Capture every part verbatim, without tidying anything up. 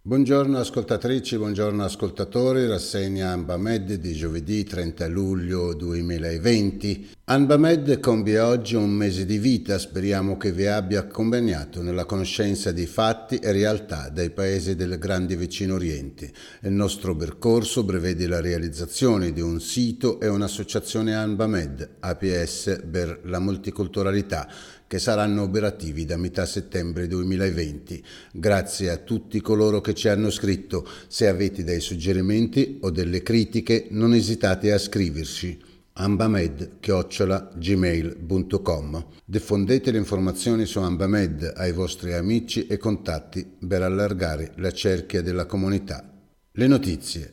Buongiorno ascoltatrici, buongiorno ascoltatori, rassegna Anbamed di giovedì trenta luglio duemilaventi. Anbamed compie oggi un mese di vita, speriamo che vi abbia accompagnato nella conoscenza di fatti e realtà dei paesi del grande vicino Oriente. Il nostro percorso prevede la realizzazione di un sito e un'associazione Anbamed, A P S per la multiculturalità, che saranno operativi da metà settembre duemilaventi. Grazie a tutti coloro che ci hanno scritto. Se avete dei suggerimenti o delle critiche, non esitate a scriverci anbamed chiocciola gmail punto com. Diffondete le informazioni su Anbamed ai vostri amici e contatti per allargare la cerchia della comunità. Le notizie.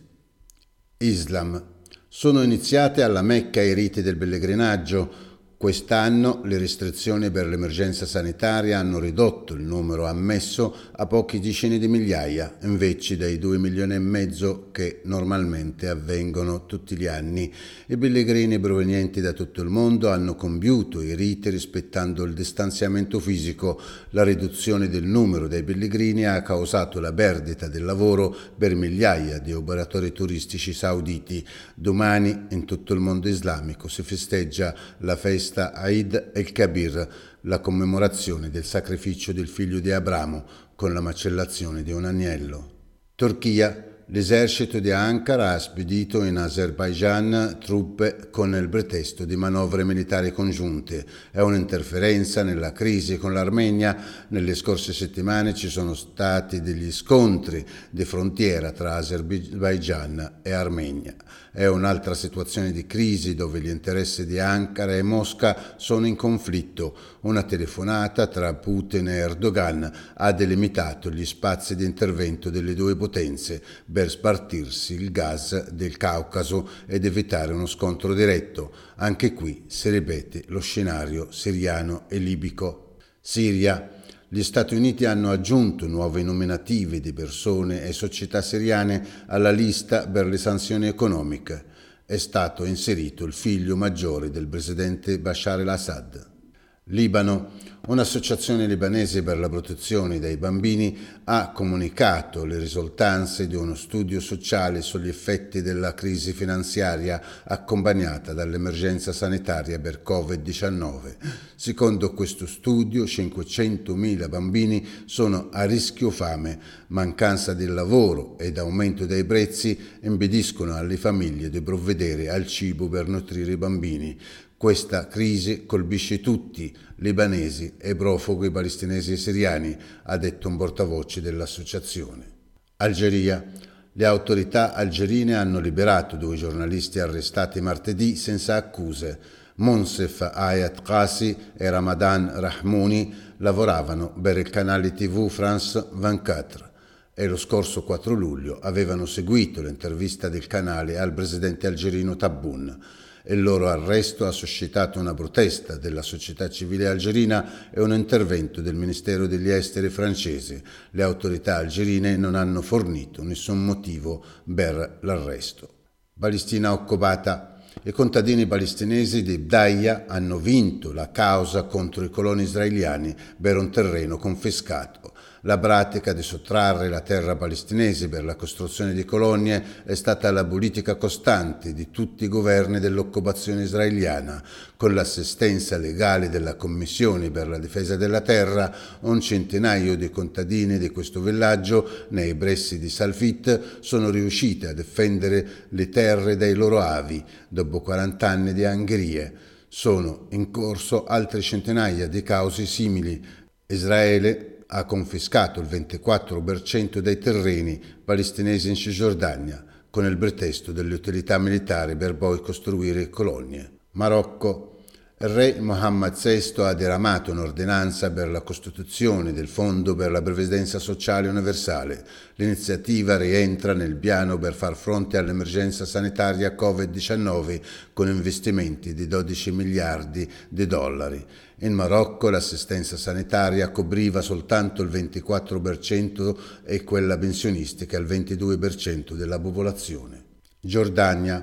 Islam. Sono iniziate alla Mecca i riti del pellegrinaggio. Quest'anno le restrizioni per l'emergenza sanitaria hanno ridotto il numero ammesso a poche decine di migliaia, invece dei due milioni e mezzo che normalmente avvengono tutti gli anni. I pellegrini provenienti da tutto il mondo hanno compiuto i riti rispettando il distanziamento fisico. La riduzione del numero dei pellegrini ha causato la perdita del lavoro per migliaia di operatori turistici sauditi. Domani in tutto il mondo islamico si festeggia la festa Eid el-Kabir, la commemorazione del sacrificio del figlio di Abramo con la macellazione di un agnello. Turchia. L'esercito di Ankara ha spedito in Azerbaigian truppe con il pretesto di manovre militari congiunte. È un'interferenza nella crisi con l'Armenia. Nelle scorse settimane ci sono stati degli scontri di frontiera tra Azerbaigian e Armenia. È un'altra situazione di crisi dove gli interessi di Ankara e Mosca sono in conflitto. Una telefonata tra Putin e Erdogan ha delimitato gli spazi di intervento delle due potenze per spartirsi il gas del Caucaso ed evitare uno scontro diretto. Anche qui si ripete lo scenario siriano e libico. Siria. Gli Stati Uniti hanno aggiunto nuove nominative di persone e società siriane alla lista per le sanzioni economiche. È stato inserito il figlio maggiore del presidente Bashar al-Assad. Libano. Un'associazione libanese per la protezione dei bambini ha comunicato le risultanze di uno studio sociale sugli effetti della crisi finanziaria accompagnata dall'emergenza sanitaria per covid diciannove. Secondo questo studio, cinquecentomila bambini sono a rischio fame. Mancanza di lavoro ed aumento dei prezzi impediscono alle famiglie di provvedere al cibo per nutrire i bambini. Questa crisi colpisce tutti, libanesi e profughi palestinesi e siriani, ha detto un portavoce dell'associazione. Algeria. Le autorità algerine hanno liberato due giornalisti arrestati martedì senza accuse. Monsef Ayat Qasi e Ramadan Rahmouni lavoravano per il canale tivù France ventiquattro e lo scorso quattro luglio avevano seguito l'intervista del canale al presidente algerino Tabboune. Il loro arresto ha suscitato una protesta della società civile algerina e un intervento del Ministero degli Esteri francese. Le autorità algerine non hanno fornito nessun motivo per l'arresto. Palestina occupata. I contadini palestinesi di Bdaia hanno vinto la causa contro i coloni israeliani per un terreno confiscato. La pratica di sottrarre la terra palestinese per la costruzione di colonie è stata la politica costante di tutti i governi dell'occupazione israeliana. Con l'assistenza legale della Commissione per la difesa della terra, un centinaio di contadini di questo villaggio, nei pressi di Salfit, sono riusciti a difendere le terre dai loro avi dopo quaranta anni di angherie. Sono in corso altre centinaia di cause simili. Israele ha confiscato il ventiquattro per cento dei terreni palestinesi in Cisgiordania con il pretesto delle utilità militari per poi costruire colonie. Marocco. Il re Mohammed sesto ha diramato un'ordinanza per la costituzione del Fondo per la Previdenza Sociale Universale. L'iniziativa rientra nel piano per far fronte all'emergenza sanitaria covid diciannove con investimenti di dodici miliardi di dollari. In Marocco l'assistenza sanitaria copriva soltanto il ventiquattro per cento e quella pensionistica il ventidue per cento della popolazione. Giordania.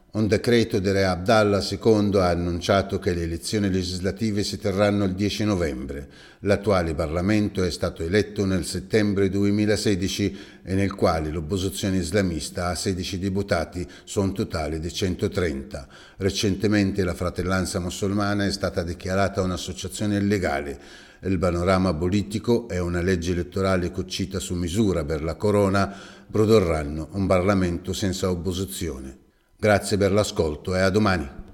Un decreto di Re Abdallah secondo ha annunciato che le elezioni legislative si terranno il dieci novembre. L'attuale Parlamento è stato eletto nel settembre duemilasedici e nel quale l'opposizione islamista ha sedici deputati su un totale di centotrenta. Recentemente la Fratellanza Musulmana è stata dichiarata un'associazione illegale. Il panorama politico e una legge elettorale cucita su misura per la Corona produrranno un Parlamento senza opposizione. Grazie per l'ascolto e a domani.